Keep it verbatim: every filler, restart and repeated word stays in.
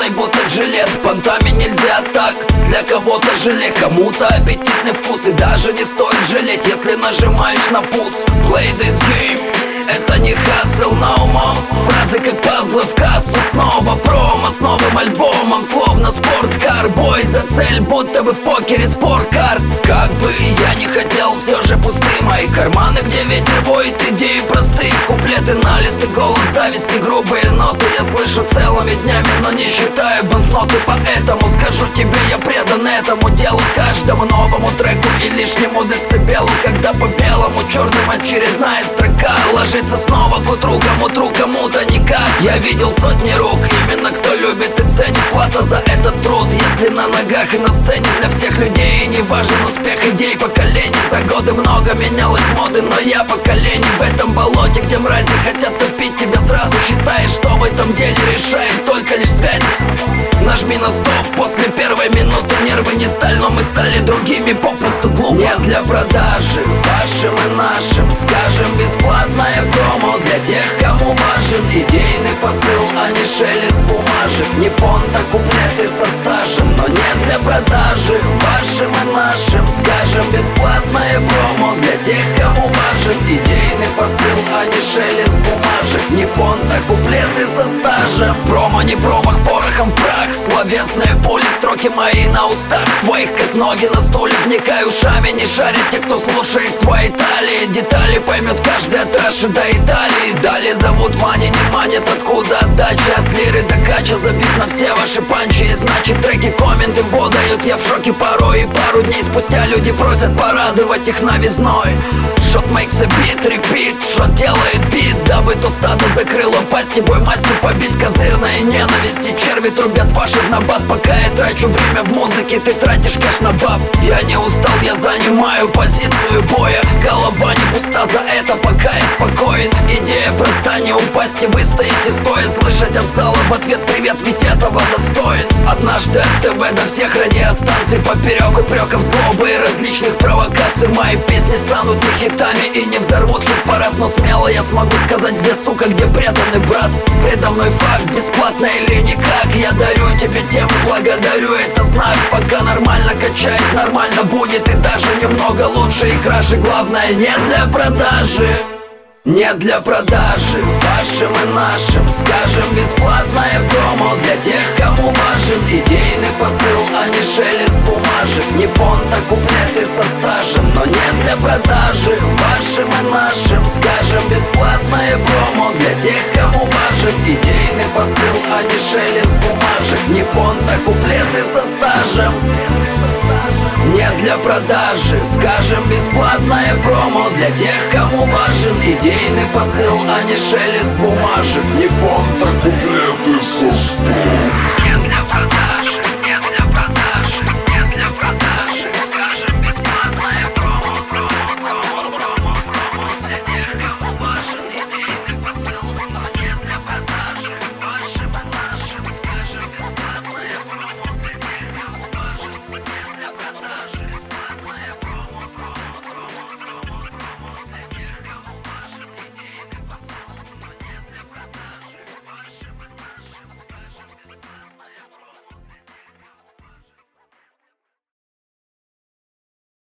знай, будто жилет. Понтами нельзя так, для кого-то желе, кому-то аппетитный вкус. И даже не стоит жалеть, если нажимаешь на пус. Play this game, это не хасл, no more. Фразы как пазлы в кассу. Снова промо с новым альбомом, словно спорткар. Бой за цель, будто бы в покере спорткарт. Как бы я не хотел, все же пусты мои карманы, где ветер воет, идеи простые. Куплеты на листы, голос зависти, грубые ноты я слышу целыми днями, но не считаю банкноты. Поэтому скажу тебе, я предан этому делу, каждому новому треку и лишнему децибелу. Когда по белому черным очередная строка ложится снова к утру, кому-то, кому-то никак. Я видел сотни рук, именно кто любит и ценит. Плата за этот труд, если на ногах и на сцене. Для всех людей не важен успех идей поколений. За годы много менялось моды, но я поколение в этом болоте, где мрази хотят топить тебя сразу. Считаешь, что в этом деле решает только лишь связи. Нажми на стоп после первой минуты, нервы не сталь, но мы стали другими попросту глупо. Нет для продажи, вашим и нашим, скажем, бесплатное промо для тех, кому важен идейный посыл, а не шелест бумажек. Не понта, куплеты со стажем, но нет для продажи, вашим и нашим, скажем, бесплатное промо для тех, кому важен идейный посыл, а не шелест бумажек. Не понта, куплеты со стажем. Промо не промах, порохом в прах. Словесные пули, строки мои на устах твоих, как ноги на стуле. Вникай ушами, не шарят те, кто слушает свои талии. Детали поймет каждый от Раши до Италии. Далее зовут мани, не манит, откуда отдача. От лиры до кача, забив на все ваши панчи. И значит треки комменты водают, я в шоке порой. И пару дней спустя люди просят порадовать их новизной. Shot makes a beat, repeat, шот делает бит, дабы то стадо закрыло пасти. Бой мастью побит, козырной ненависти. Черви трубят ваши в набат, пока я трачу время в музыке, ты тратишь кэш на баб. Я не устал, я занимаю позицию боя. Голова не пуста, за это пока я спокоен. Идея проста, не упасть и выстоять и стоя. Слышать от зала в ответ привет, ведь этого достоин. Однажды от ТВ до всех радиостанций, поперек упреков, злобы и различных провокаций. Мои песни станут не хитами и не взорвут хит-парад, но смело я смогу сказать, где сука, где преданный брат. Предо мной факт, бесплатно или никак. Я дарю тебе тему, благодарю, это знак. Пока нормально качает, нормально будет и даже немного лучше и краше. Главное, не для продажи. Нет для продажи, вашим и нашим, скажем, бесплатное промо для тех, кому важен идейный посыл, а не шелест бумажек. Не понта, куплеты со стажем, но нет для продажи, вашим и нашим, скажем, бесплатное промо для тех, кому важен идейный посыл, а не шелест бумажек. Не понта, куплеты со стажем. Нет для продажи, скажем, бесплатное промо для тех, кому важен идейный посыл, а не шелест бумажек. Не понта, куплеты со стажем.